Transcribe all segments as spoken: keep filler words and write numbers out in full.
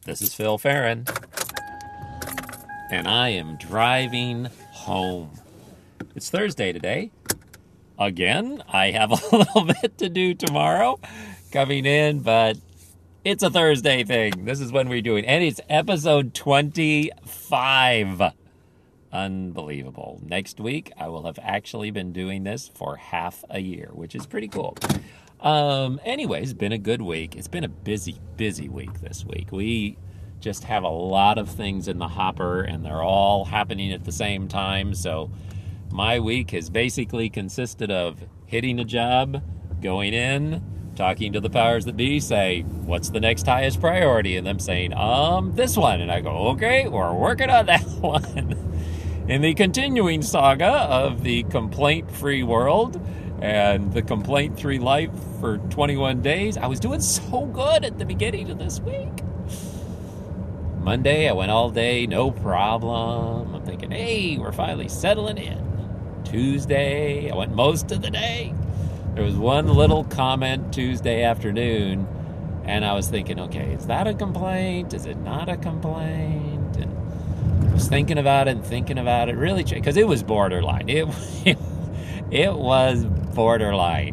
This is Phil Farron, and I am driving home. It's Thursday today. Again, I have a little bit to do tomorrow coming in, but it's a Thursday thing. This is when we're doing it, and it's episode twenty-five. Unbelievable. Next week, I will have actually been doing this for half a year, which is pretty cool. Um, anyways, been a good week. It's been a busy, busy week this week. We just have a lot of things in the hopper, and they're all happening at the same time. So my week has basically consisted of hitting a job, going in, talking to the powers that be, say, what's the next highest priority? And them saying, um, this one. And I go, okay, we're working on that one. In the continuing saga of the complaint-free world and the complaint-free life for twenty-one days, I was doing so good at the beginning of this week. Monday, I went all day, no problem. I'm thinking, hey, we're finally settling in. Tuesday, I went most of the day. There was one little comment Tuesday afternoon, and I was thinking, okay, is that a complaint? Is it not a complaint? And I was thinking about it and thinking about it, really, because it was borderline. It, it, it was borderline.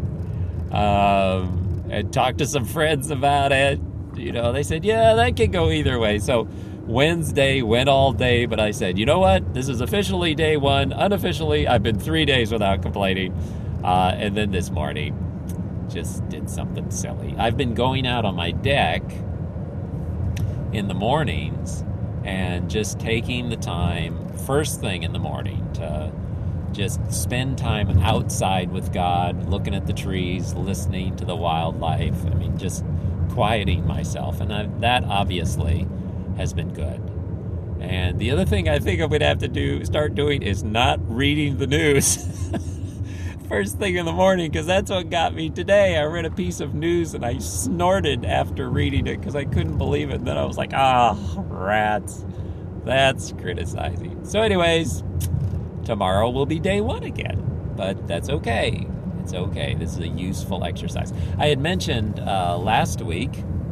Um, I talked to some friends about it. You know, they said, yeah, that could go either way. So Wednesday went all day, but I said, you know what? This is officially day one. Unofficially, I've been three days without complaining. Uh, and then this morning, just did something silly. I've been going out on my deck in the mornings and just taking the time, first thing in the morning, to just spend time outside with God, looking at the trees, listening to the wildlife. I mean, just quieting myself. And I, that obviously has been good. And the other thing I think I'm going to have to do, start doing, is not reading the news first thing in the morning, because that's what got me today. I read a piece of news and I snorted after reading it because I couldn't believe it. And then I was like, ah, rats. That's criticizing. So anyways, tomorrow will be day one again, but that's okay. It's okay. This is a useful exercise. I had mentioned uh, last week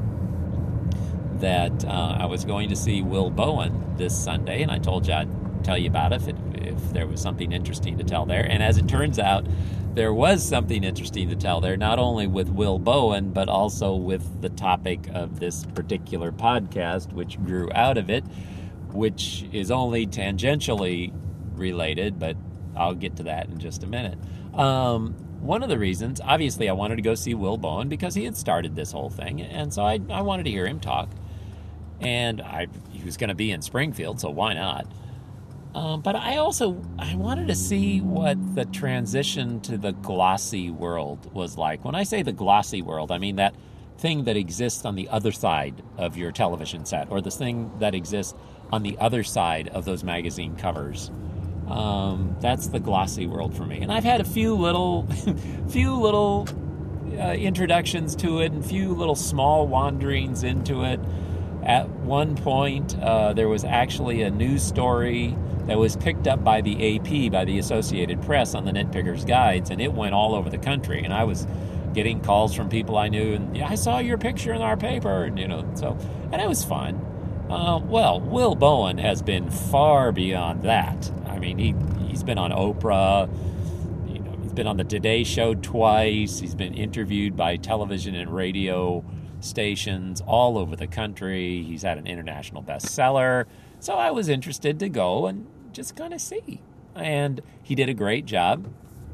that uh, I was going to see Will Bowen this Sunday, and I told you I'd tell you about it if, it if there was something interesting to tell there. And as it turns out, there was something interesting to tell there, not only with Will Bowen, but also with the topic of this particular podcast, which grew out of it, which is only tangentially related, but I'll get to that in just a minute. Um, one of the reasons, obviously, I wanted to go see Will Bowen because he had started this whole thing, and so I, I wanted to hear him talk. And I, he was going to be in Springfield, so why not? Um, but I also, I wanted to see what the transition to the glossy world was like. When I say the glossy world, I mean that thing that exists on the other side of your television set, or this thing that exists on the other side of those magazine covers. Um, that's the glossy world for me. And I've had a few little, few little uh, introductions to it, and few little small wanderings into it. At one point, uh, there was actually a news story that was picked up by the A P, by the Associated Press, on the Nitpicker's Guides, and it went all over the country. And I was getting calls from people I knew, and yeah, I saw your picture in our paper, and you know, so, and it was fun. Uh, well, Will Bowen has been far beyond that. I mean, he he's been on Oprah. You know, he's been on the Today Show twice. He's been interviewed by television and radio stations all over the country. He's had an international bestseller. So I was interested to go and just kind of see. And he did a great job.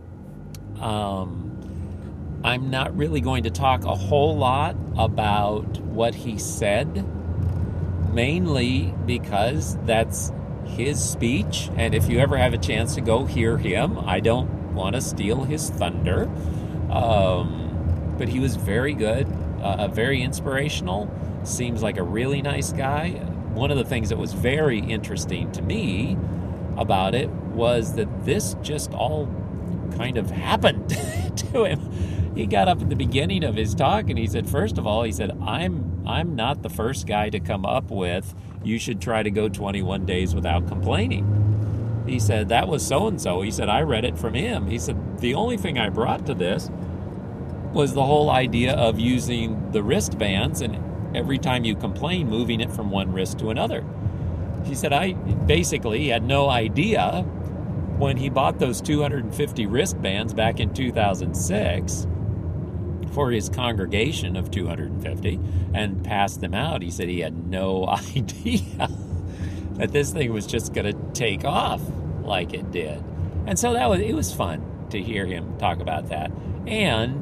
Um, I'm not really going to talk a whole lot about what he said, mainly because that's his speech. And if you ever have a chance to go hear him, I don't want to steal his thunder. Um, but he was very good. Uh, very inspirational, seems like a really nice guy. One of the things that was very interesting to me about it was that this just all kind of happened to him. He got up at the beginning of his talk and he said, first of all, he said, I'm I'm not the first guy to come up with, you should try to go twenty-one days without complaining. He said, that was so-and-so. He said, I read it from him. He said, the only thing I brought to this was the whole idea of using the wristbands and every time you complain, moving it from one wrist to another. She said, I basically had no idea when he bought those two hundred fifty wristbands back in two thousand six for his congregation of two hundred fifty and passed them out. He said he had no idea that this thing was just going to take off like it did. And so that was it was fun to hear him talk about that. And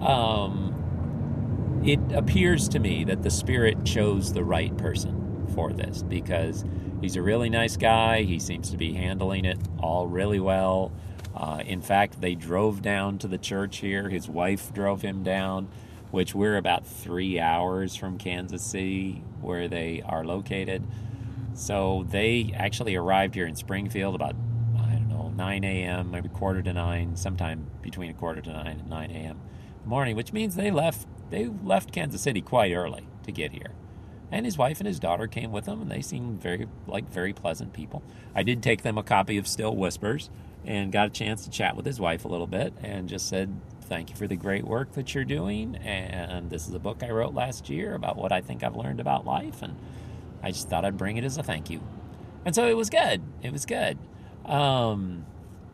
um, it appears to me that the Spirit chose the right person for this, because he's a really nice guy. He seems to be handling it all really well. Uh, in fact, they drove down to the church here. His wife drove him down, which we're about three hours from Kansas City, where they are located. So they actually arrived here in Springfield about, I don't know, nine a.m., maybe quarter to nine, sometime between a quarter to nine and nine a.m. in the morning, which means they left they left Kansas City quite early to get here. And his wife and his daughter came with them, and they seemed very like very pleasant people. I did take them a copy of Still Whispers and got a chance to chat with his wife a little bit, and just said, thank you for the great work that you're doing, and this is a book I wrote last year about what I think I've learned about life, and I just thought I'd bring it as a thank you. And so it was good. It was good. Um,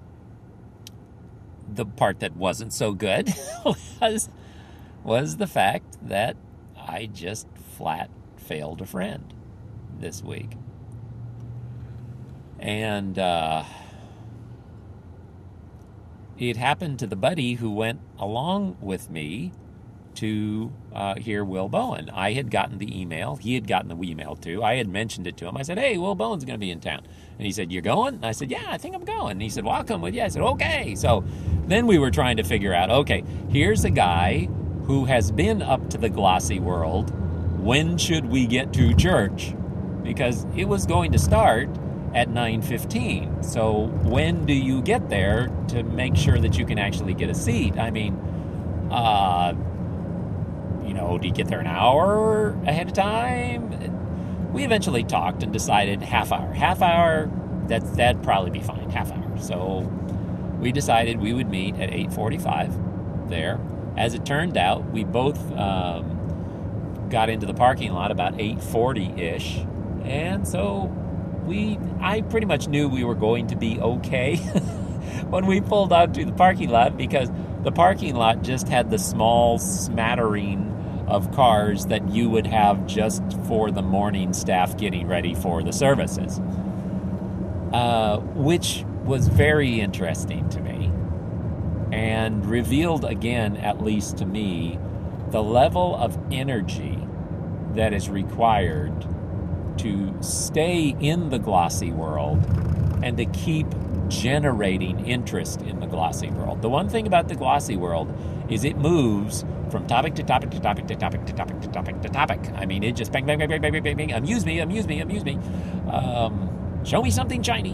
the part that wasn't so good was, was the fact that I just flat failed a friend this week. And uh, it happened to the buddy who went along with me to uh, hear Will Bowen. I had gotten the email. He had gotten the email too. I had mentioned it to him. I said, hey, Will Bowen's going to be in town. And he said, you're going? And I said, yeah, I think I'm going. And he said, well, I'll come with you. I said, okay. So then we were trying to figure out, okay, here's a guy who has been up to the glossy world. When should we get to church? Because it was going to start at nine fifteen. So when do you get there to make sure that you can actually get a seat? I mean, uh, you know, do you get there an hour ahead of time? We eventually talked and decided half hour. Half hour, that's, that'd probably be fine, half hour. So we decided we would meet at eight forty-five there. As it turned out, we both um, got into the parking lot about eight forty-ish. And so we, I pretty much knew we were going to be okay when we pulled out to the parking lot, because the parking lot just had the small smattering of cars that you would have just for the morning staff getting ready for the services, uh, which was very interesting to me and revealed again, at least to me, the level of energy that is required to stay in the glossy world and to keep generating interest in the glossy world. The one thing about the glossy world is it moves from topic to topic to topic to topic to topic to topic to topic. I mean, it just bang, bang, bang, bang, bang, bang, bang, amuse me, amuse me, amuse me. Um, show me something shiny.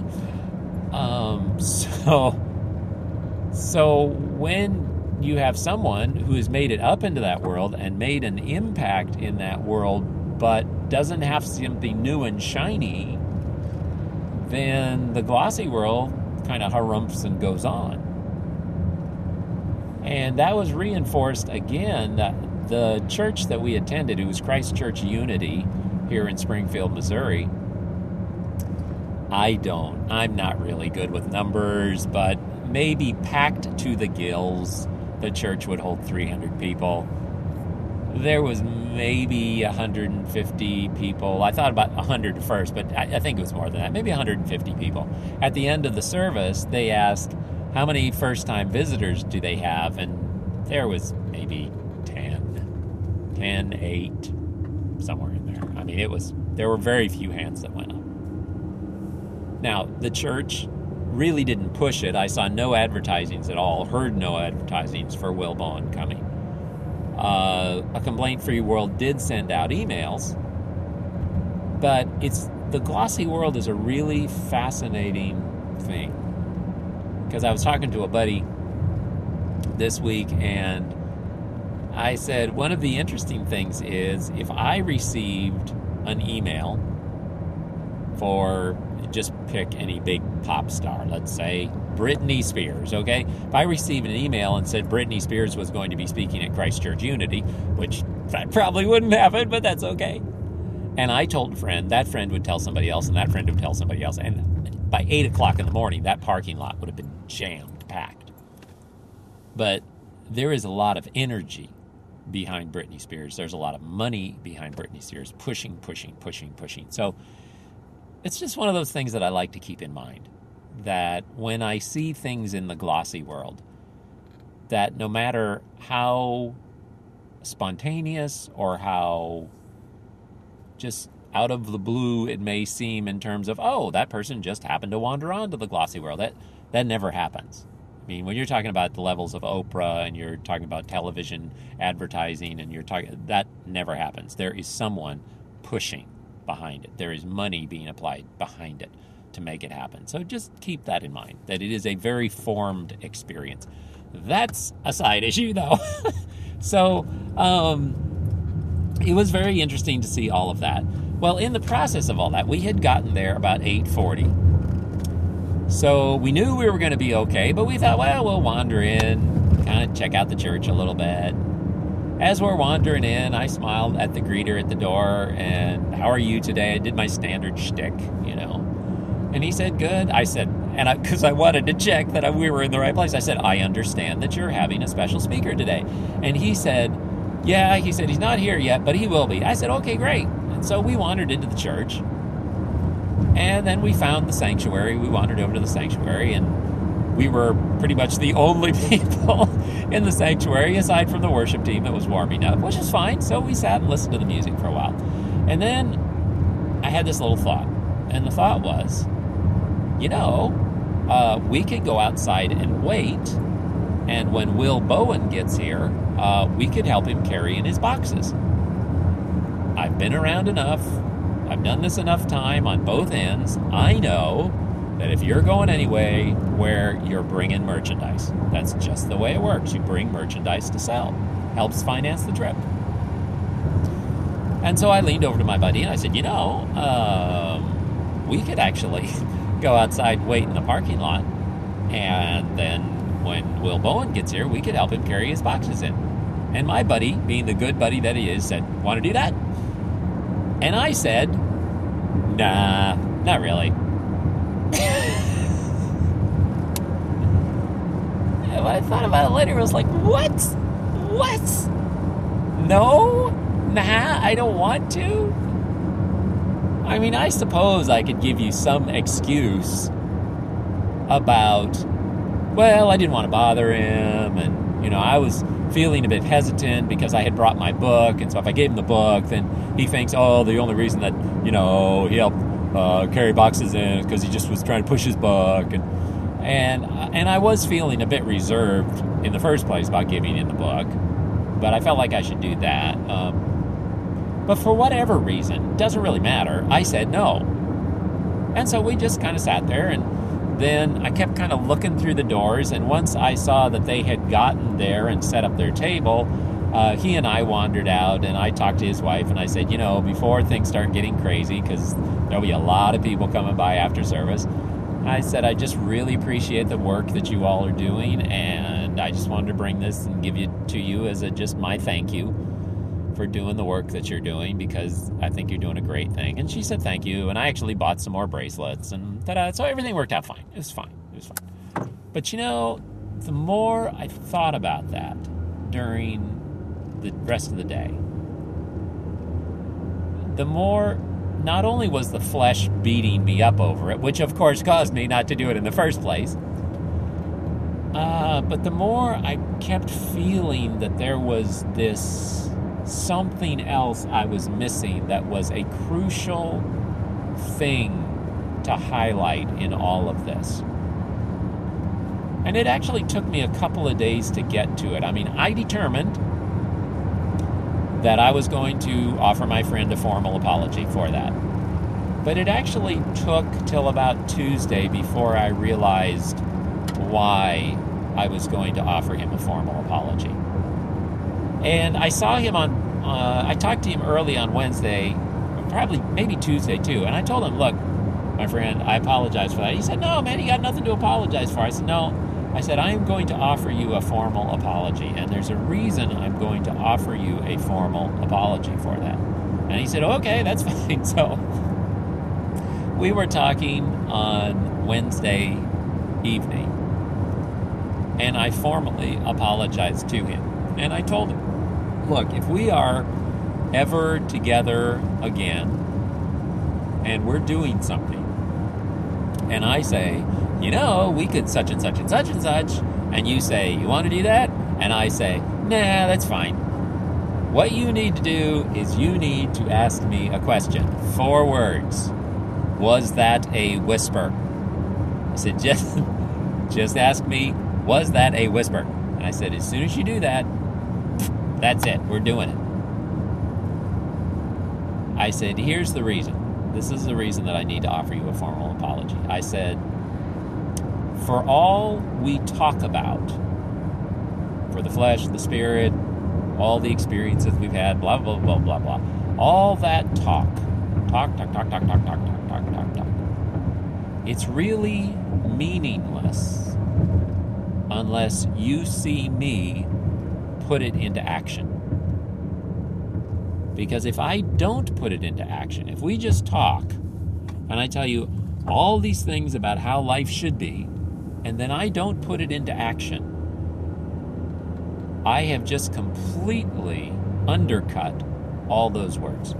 Um, so, so when you have someone who has made it up into that world and made an impact in that world, but doesn't have something new and shiny, then the glossy world kind of harumphs and goes on. And that was reinforced again. The church that we attended, it was Christ Church Unity here in Springfield, Missouri. I don't, I'm not really good with numbers, but maybe packed to the gills, the church would hold three hundred people. There was maybe one hundred fifty people. I thought about one hundred first, but I, I think it was more than that. Maybe one hundred fifty people. At the end of the service, they asked, how many first-time visitors do they have? And there was maybe ten, ten, eight, somewhere in there. I mean, it was, there were very few hands that went up. Now, the church really didn't push it. I saw no advertisings at all, heard no advertisings for Will Bowen coming. Uh, a Complaint-Free World did send out emails, but it's the glossy world is a really fascinating thing. Because I was talking to a buddy this week, and I said, one of the interesting things is if I received an email for, just pick any big pop star, let's say Britney Spears, okay? If I received an email and said Britney Spears was going to be speaking at Christ Church Unity, which that probably wouldn't happen, but that's okay. And I told a friend, that friend would tell somebody else, and that friend would tell somebody else. And by eight o'clock in the morning, that parking lot would have been jammed, packed. But there is a lot of energy behind Britney Spears. There's a lot of money behind Britney Spears, pushing, pushing, pushing, pushing. So it's just one of those things that I like to keep in mind, that when I see things in the glossy world, that no matter how spontaneous or how just out of the blue it may seem in terms of, oh, that person just happened to wander onto the glossy world, that that never happens. I mean, when you're talking about the levels of Oprah and you're talking about television advertising and you're talking, that never happens. There is someone pushing behind it. There is money being applied behind it to make it happen. So just keep that in mind, that it is a very formed experience. That's a side issue, though. so um, it was very interesting to see all of that. Well, in the process of all that, we had gotten there about eight forty. So we knew we were going to be okay, but we thought, well, we'll wander in, kind of check out the church a little bit. As we're wandering in, I smiled at the greeter at the door, and how are you today? I did my standard shtick, you know. And he said, good. I said, and I, because I wanted to check that we were in the right place, I said, I understand that you're having a special speaker today. And he said, yeah, he said, he's not here yet, but he will be. I said, okay, great. And so we wandered into the church. And then we found the sanctuary. We wandered over to the sanctuary, and we were pretty much the only people in the sanctuary, aside from the worship team that was warming up, which is fine. So we sat and listened to the music for a while. And then I had this little thought. And the thought was, you know, uh, we could go outside and wait, and when Will Bowen gets here, uh, we could help him carry in his boxes. I've been around enough. I've done this enough time on both ends. I know that if you're going anyway where you're bringing merchandise, that's just the way it works. You bring merchandise to sell. Helps finance the trip. And so I leaned over to my buddy and I said, you know, um, we could actually go outside, wait in the parking lot, and then when Will Bowen gets here, we could help him carry his boxes in. And my buddy, being the good buddy that he is, said, want to do that? And I said, nah, not really. When I thought about it later, I was like, what? What? No? Nah, I don't want to? I mean, I suppose I could give you some excuse about, well, I didn't want to bother him, and, you know, I was feeling a bit hesitant because I had brought my book, and so if I gave him the book, then he thinks, oh, the only reason that, you know, he helped uh, carry boxes in is because he just was trying to push his book, and and and I was feeling a bit reserved in the first place about giving him the book, but I felt like I should do that. Um, but for whatever reason, it doesn't really matter, I said no. And so we just kind of sat there, and then I kept kind of looking through the doors, and once I saw that they had gotten there and set up their table, uh, he and I wandered out, and I talked to his wife, and I said, you know, before things start getting crazy, because there'll be a lot of people coming by after service, I said, I just really appreciate the work that you all are doing, and I just wanted to bring this and give it to you as a just my thank you for doing the work that you're doing, because I think you're doing a great thing. And she said thank you, and I actually bought some more bracelets, and ta-da, so everything worked out fine. It was fine. It was fine. But you know, the more I thought about that during the rest of the day, the more not only was the flesh beating me up over it, which of course caused me not to do it in the first place, uh, but the more I kept feeling that there was this something else I was missing that was a crucial thing to highlight in all of this. And it actually took me a couple of days to get to it. I mean, I determined that I was going to offer my friend a formal apology for that. But it actually took till about Tuesday before I realized why I was going to offer him a formal apology. And I saw him on, uh, I talked to him early on Wednesday, probably maybe Tuesday too, and I told him, look, my friend, I apologize for that. He said, no, man, you got nothing to apologize for. I said, no. I said, I am going to offer you a formal apology, and there's a reason I'm going to offer you a formal apology for that. And he said, okay, that's fine. So we were talking on Wednesday evening, and I formally apologized to him. And I told him, look, if we are ever together again, and we're doing something, and I say, you know, we could such and such and such and such, and you say, you want to do that? And I say, nah, that's fine. What you need to do is you need to ask me a question. Four words. Was that a whisper? I said, just, just ask me, was that a whisper? And I said, as soon as you do that, that's it. We're doing it. I said, here's the reason. This is the reason that I need to offer you a formal apology. I said, for all we talk about, for the flesh, the spirit, all the experiences we've had, blah, blah, blah, blah, blah, all that talk, talk, talk, talk, talk, talk, talk, talk, talk, talk, talk, it's really meaningless unless you see me put it into action. Because if I don't put it into action, if we just talk, and I tell you all these things about how life should be, and then I don't put it into action, I have just completely undercut all those words.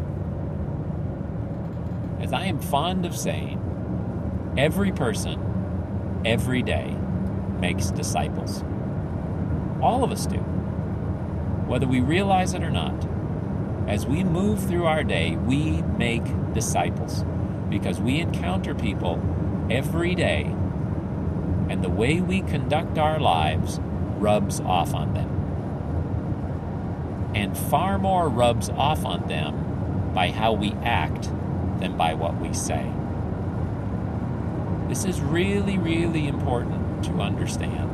As I am fond of saying, every person, every day, makes disciples. All of us do. Whether we realize it or not, as we move through our day, we make disciples because we encounter people every day, and the way we conduct our lives rubs off on them. And far more rubs off on them by how we act than by what we say. This is really, really important to understand.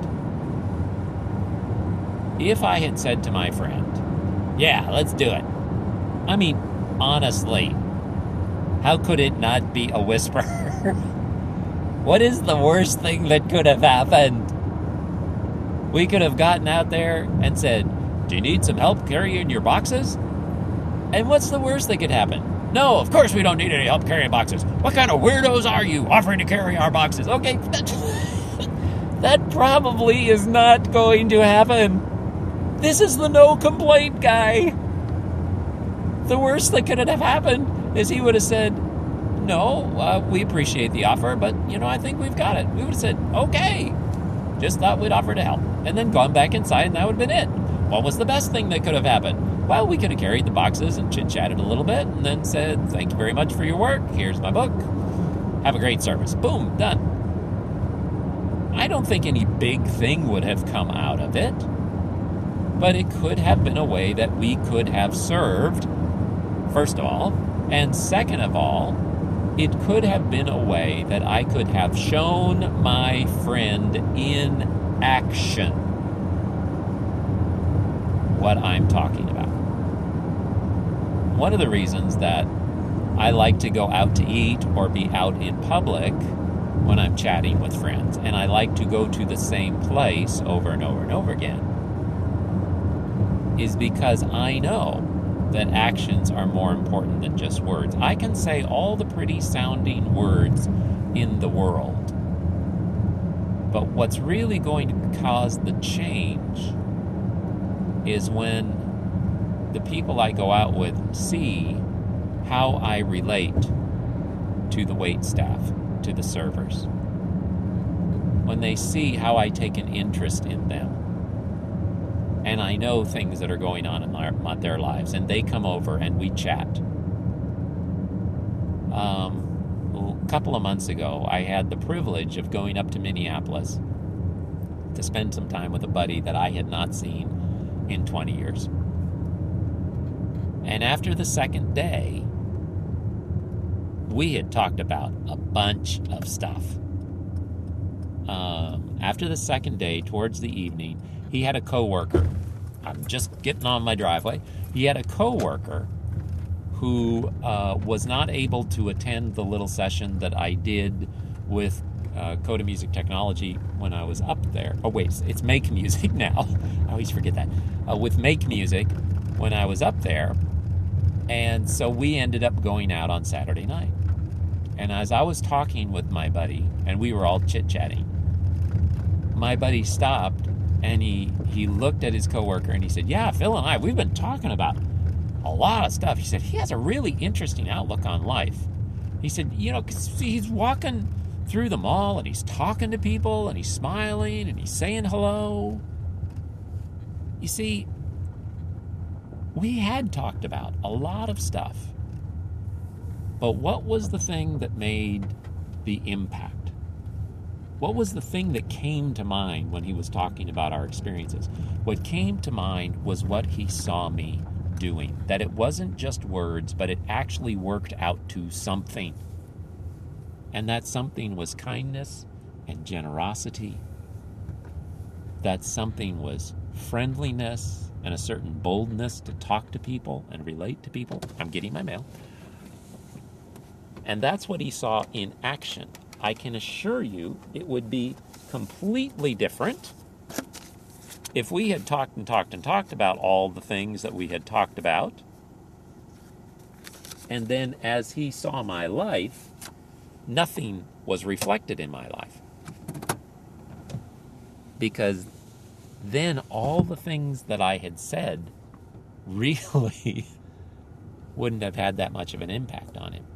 If I had said to my friend, yeah, let's do it. I mean, honestly, how could it not be a whisper? What is the worst thing that could have happened? We could have gotten out there and said, do you need some help carrying your boxes? And what's the worst that could happen? No, of course we don't need any help carrying boxes. What kind of weirdos are you offering to carry our boxes? Okay, that, that probably is not going to happen. This is the no complaint guy. The worst that could have happened is he would have said, no, uh, we appreciate the offer, but, you know, I think we've got it. We would have said, okay, just thought we'd offer to help. And then gone back inside, and that would have been it. What was the best thing that could have happened? Well, we could have carried the boxes and chit-chatted a little bit and then said, thank you very much for your work. Here's my book. Have a great service. Boom, done. I don't think any big thing would have come out of it, but it could have been a way that we could have served, first of all, and second of all, it could have been a way that I could have shown my friend in action what I'm talking about. One of the reasons that I like to go out to eat or be out in public when I'm chatting with friends, and I like to go to the same place over and over and over again, is because I know that actions are more important than just words. I can say all the pretty sounding words in the world, but what's really going to cause the change is when the people I go out with see how I relate to the wait staff, to the servers. When they see how I take an interest in them, and I know things that are going on in their, their lives, and they come over and we chat. Um, a couple of months ago, I had the privilege of going up to Minneapolis to spend some time with a buddy that I had not seen in twenty years. And after the second day, we had talked about a bunch of stuff. Um, after the second day, towards the evening, he had a coworker. I'm just getting on my driveway. He had a coworker who uh, was not able to attend the little session that I did with uh, Coda Music Technology when I was up there. Oh, wait, it's Make Music now. I always forget that. Uh, with Make Music when I was up there. And so we ended up going out on Saturday night. And as I was talking with my buddy, and we were all chit-chatting, my buddy stopped and he, he looked at his coworker and he said, yeah, Phil and I, we've been talking about a lot of stuff. He said, he has a really interesting outlook on life. He said, you know, 'cause he's walking through the mall and he's talking to people and he's smiling and he's saying hello. You see, we had talked about a lot of stuff. But what was the thing that made the impact? What was the thing that came to mind when he was talking about our experiences? What came to mind was what he saw me doing. That it wasn't just words, but it actually worked out to something. And that something was kindness and generosity. That something was friendliness and a certain boldness to talk to people and relate to people. I'm getting my mail. And that's what he saw in action. I can assure you it would be completely different if we had talked and talked and talked about all the things that we had talked about. And then as he saw my life, nothing was reflected in my life. Because then all the things that I had said really wouldn't have had that much of an impact on him.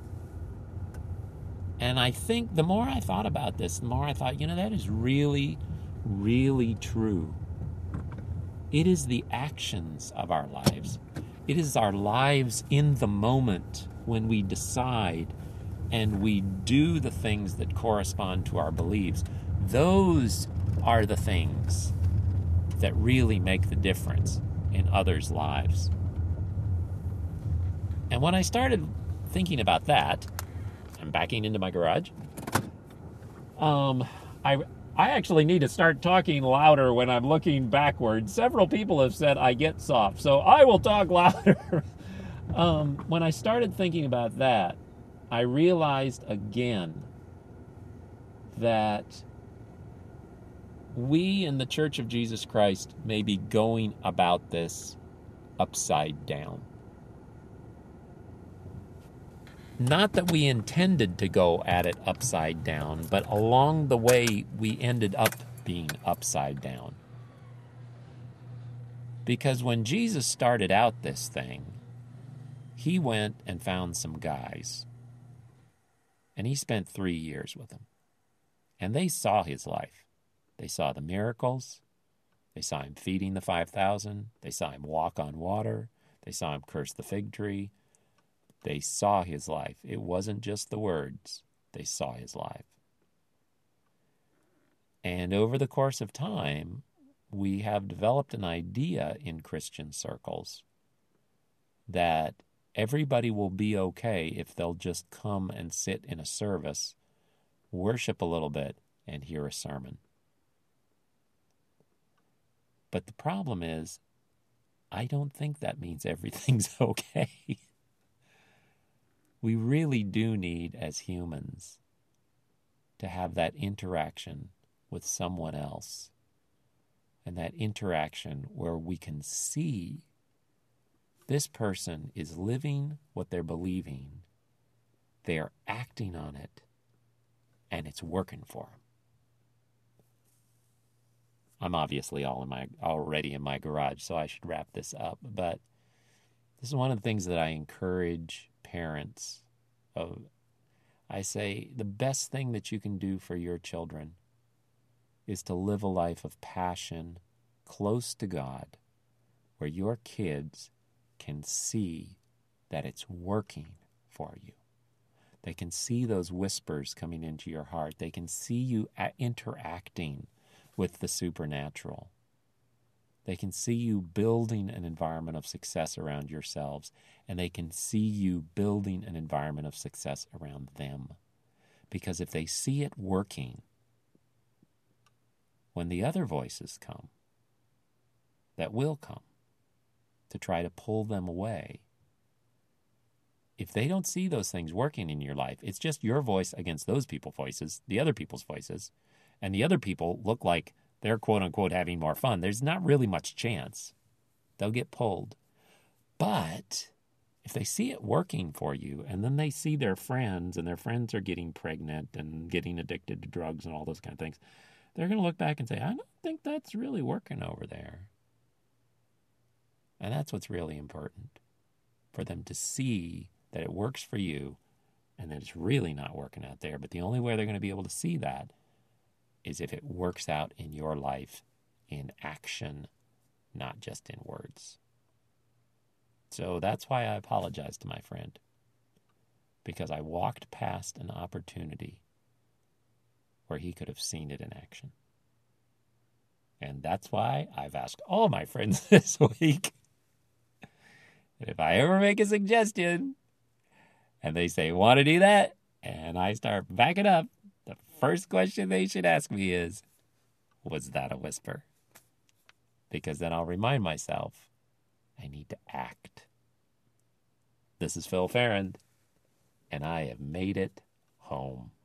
And I think the more I thought about this, the more I thought, you know, that is really, really true. It is the actions of our lives. It is our lives in the moment when we decide and we do the things that correspond to our beliefs. Those are the things that really make the difference in others' lives. And when I started thinking about that, I'm backing into my garage. Um, I I actually need to start talking louder when I'm looking backwards. Several people have said I get soft, so I will talk louder. um, when I started thinking about that, I realized again that we in the Church of Jesus Christ may be going about this upside down. Not that we intended to go at it upside down, but along the way we ended up being upside down. Because when Jesus started out this thing, he went and found some guys. And he spent three years with them. And they saw his life. They saw the miracles. They saw him feeding the five thousand. They saw him walk on water. They saw him curse the fig tree. They saw his life. It wasn't just the words. They saw his life. And over the course of time, we have developed an idea in Christian circles that everybody will be okay if they'll just come and sit in a service, worship a little bit, and hear a sermon. But the problem is, I don't think that means everything's okay. We really do need, as humans, to have that interaction with someone else. And that interaction where we can see this person is living what they're believing. They are acting on it. And it's working for them. I'm obviously all in my already in my garage, so I should wrap this up. But this is one of the things that I encourage parents of. I say the best thing that you can do for your children is to live a life of passion close to God, where your kids can see that it's working for you. They can see those whispers coming into your heart. They can see you interacting with the supernatural. They can see you building an environment of success around yourselves, and they can see you building an environment of success around them. Because if they see it working, when the other voices come, that will come to try to pull them away, if they don't see those things working in your life, it's just your voice against those people's voices, the other people's voices, and the other people look like they're quote unquote having more fun. There's not really much chance. They'll get pulled. But if they see it working for you, and then they see their friends, and their friends are getting pregnant and getting addicted to drugs and all those kind of things, they're going to look back and say, I don't think that's really working over there. And that's what's really important, for them to see that it works for you and that it's really not working out there. But the only way they're going to be able to see that is if it works out in your life in action, not just in words. So that's why I apologize to my friend, because I walked past an opportunity where he could have seen it in action. And that's why I've asked all my friends this week that if I ever make a suggestion and they say, want to do that? And I start backing up, the first question they should ask me is, was that a whisper? Because then I'll remind myself, I need to act. This is Phil Farrand, and I have made it home.